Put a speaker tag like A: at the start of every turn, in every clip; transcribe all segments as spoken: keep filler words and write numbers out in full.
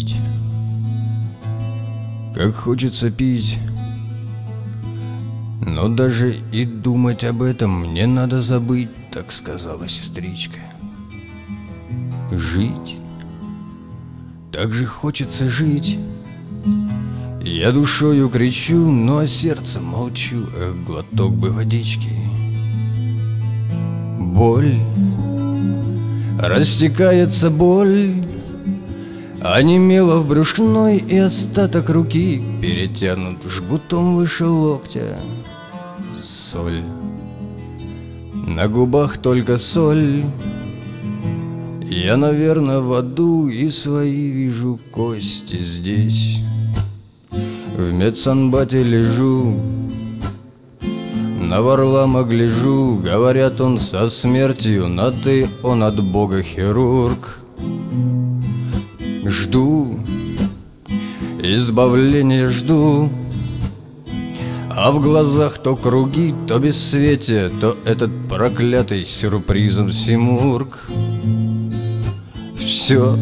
A: пить. Как хочется пить, но даже и думать об этом мне надо забыть, так сказала сестричка. Жить, так же хочется жить. Я душою кричу, но а сердцем молчу. Эх, глоток бы водички. Боль, растекается боль, онемела в брюшной, и остаток руки перетянут жгутом выше локтя. Соль, на губах только соль. Я, наверное, в аду, и свои вижу кости здесь. В медсанбате лежу, на Варлама гляжу. Говорят, он со смертью на «ты», он от Бога хирург. Жду, избавления жду, а в глазах то круги, то бессветие, то этот проклятый сюрпризом Симург. Все,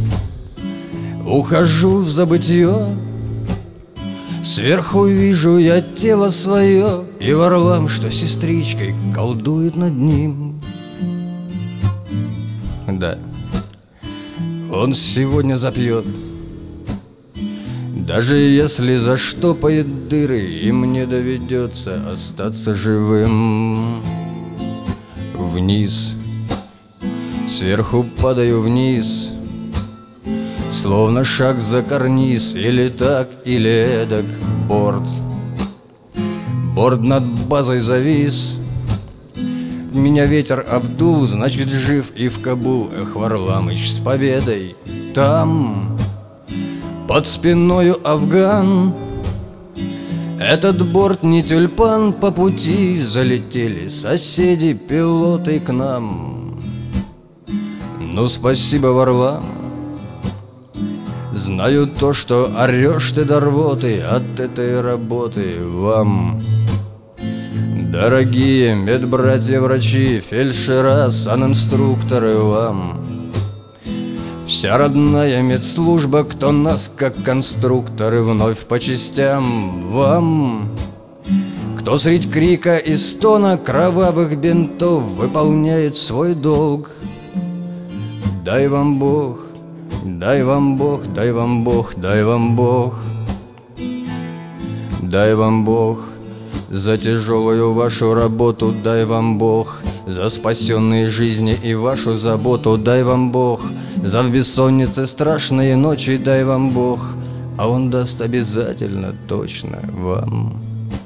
A: ухожу в забытье. Сверху вижу я тело свое, и Варлам, что сестричкой, колдует над ним. Да, он сегодня запьет, даже если заштопает дыры, и мне доведется остаться живым. Вниз, сверху падаю вниз, словно шаг за карниз, или так, или эдак. Борт, борт над базой завис. Меня ветер обдул, значит, жив и в Кабул. Эх, Варламыч, с победой! Там, под спиною Афган. Этот борт не тюльпан, по пути залетели соседи, пилоты к нам. Ну, спасибо, Варлам. Знаю то, что орешь ты до рвоты от этой работы вам. Дорогие медбратья-врачи, фельдшера, санинструкторы, вам. Вся родная медслужба, кто нас, как конструкторы, вновь по частям, вам. Кто средь крика и стона кровавых бинтов выполняет свой долг. Дай вам Бог, дай вам Бог, дай вам Бог, дай вам Бог. Дай вам Бог за тяжелую вашу работу, дай вам Бог за спасенные жизни и вашу заботу, дай вам Бог за в бессоннице страшные ночи, дай вам Бог, а Он даст обязательно, точно вам.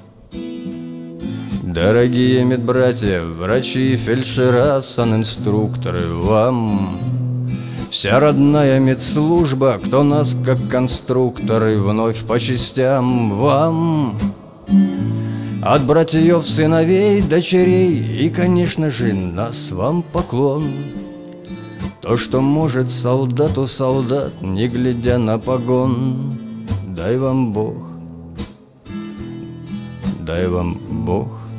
A: Дорогие медбратья, врачи, фельдшера, санинструкторы, вам. Вся родная медслужба, кто нас, как конструкторы, вновь по частям, вам. От братьев, сыновей, дочерей и, конечно же, нас вам поклон. То, что может солдату солдат, не глядя на погон. Дай вам Бог, дай вам Бог.